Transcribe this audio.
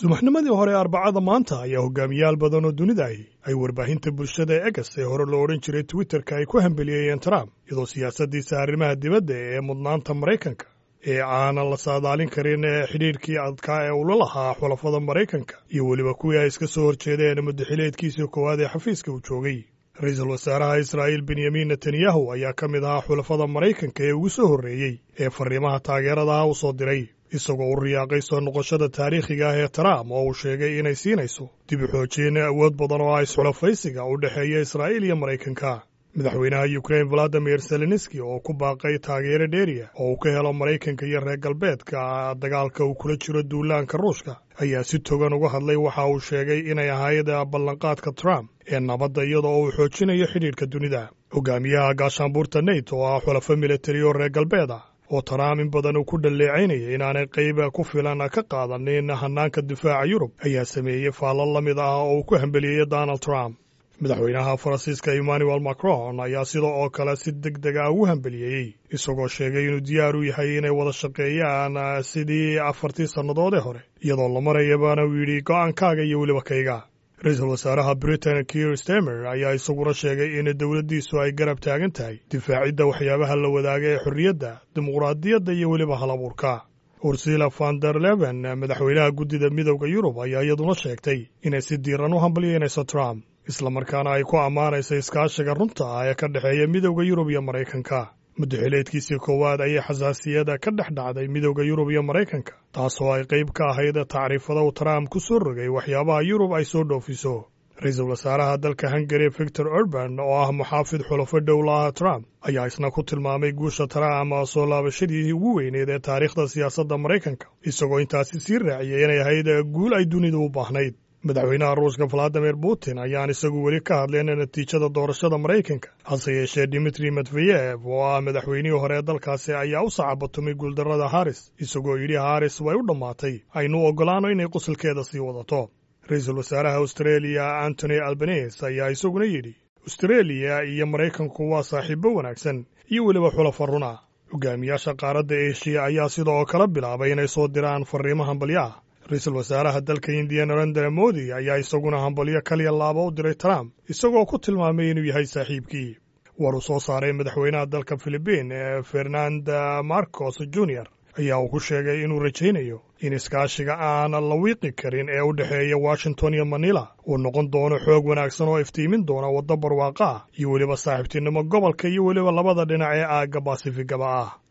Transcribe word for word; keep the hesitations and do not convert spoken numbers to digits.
subaxnimadii hore arbacada maanta ayaa hogaamiyaal badan oo dunida ahi ay warbaahinta bulshada ee egas ee hore loo odhan jiray twitterka ay ku hambeliyeeyeen trump iyadoo siyaasaddiisa arrimaha dibadda ee mudnaanta maraykanka ee aanan la saadaalin karin ee xidhiirkii adkaa ee ula lahaa xulafada maraykanka iyo weliba kuwii ay iska soo horjeedeen muddaxileedkiisii koowaad ee xafiiska uu joogay ra-iisul wasaaraha israa'iil benyamin netanyahu ayaa ka mid ahaa xulafada maraykanka ee ugu soo horreeyey ee farriimaha taageeradaha u soo diray isagoo u riyaaqay soo noqoshada taariikhiga ah ee trump oo uu sheegay inay siinayso dib u xoojin awood badan oo ah isxulafaysiga u dhexeeya israa'iil iyo maraykanka madaxweynaha yukrain valadimir zelenski oo ku baaqay taageero dheeriya oo uu ka helo maraykanka iyo reer galbeedka dagaalka uu kula jiro duulaanka ruushka ayaa si togan uga hadlay waxa uu sheegay inay ahayd ballanqaadka trump ee nabadda iyadoo uu xoojinayo xidhiirka dunida hogaamiyaha gaashaanbuurta nato oo ah xulafo militari oo reer galbeed ah oo trump in badan uu ku dhalleecaynaya inaanay qayb ku filan ka qaadanin hannaanka difaaca yurub ayaa sameeyey faallo la mid ah oo uu ku hambeliyeeyo donald trump madaxweynaha faransiiska emmanuel macron ayaa sidoo oo kale si deg deg ah ugu hambeliyeeyey isagoo sheegay inuu diyaar u yahay inay wada shaqeeyaan sidii afartii sannadood ee hore iyadoo la marayabana uu yidhi go'aankaaga iyo weliba kayga ra-iisul wasaaraha britain kier stemer ayaa isaguna sheegay in dowladdiisu ay garab taagan tahay difaacidda waxyaabaha la wadaaga ee xorriyadda dimuqraadiyadda iyo weliba halabuurka ursula van der leven madaxweynaha guddida midowda yurub ayaa iyaduna sheegtay inay si diiran u hambalyeynayso trump islamarkaana ay ku ammaanayso iskaashiga runta ah ee ka dhexeeya midowda yurub iyo maraykanka muddaxileedkiisii koowaad ayay xasaasiyada ka dhex dhacday midowda yurub iyo maraykanka taasoo ay qayb ka ahayd tacriifada uu trump ku soo rogay waxyaabaha yurub ay soo dhoofiso ra-iisul wasaaraha dalka hungari victor urban oo ah muxaafid xulafo dhowlaha trump ayaa isna ku tilmaamay guusha trump soo laabashadii ugu weyneed ee taariikhda siyaasadda maraykanka isagoo intaasi sii raaciyay inay ahayd guul ay dunidu u baahnayd madaxweynaha ruushka valadimir putin ayaan isagu weli ka hadleen natiijada doorashada maraykanka hase yeeshee dimitri medveyev oo ah madaxweynihii hore ee dalkaasi ayaa u sacabatumay guuldarrada haris isagoo yidhi haris way u dhammaatay aynu oggolaano inay qusulkeeda sii wadato ra-iisul wasaaraha australia antony albanese ayaa isaguna yidhi australia iyo maraykanku waa saaxiibbo wanaagsan iyo weliba xulafa runa hogaamiyaasha qaaradda eshiya ayaa sidoo kale bilaabay inay soo diraan farriimo hambalyo ah ra-iisul wasaaraha dalka indiya narendra modi ayaa isaguna hambalyo kaliya laaba u diray trump isagoo ku tilmaamay inuu yahay saaxiibkii war uu soo saaray madaxweynaha dalka filibiin ee fernanda marcos junior ayaa uu ku sheegay inuu rajaynayo in iskaashiga aan la wiiqi karin ee u dhexeeya washington iyo manila uu noqon doono xoog wanaagsan oo iftiimin doona waddo barwaaqa ah iyo weliba saaxiibtinimo gobolka iyo weliba labada dhinac ee aagga basifigaba ah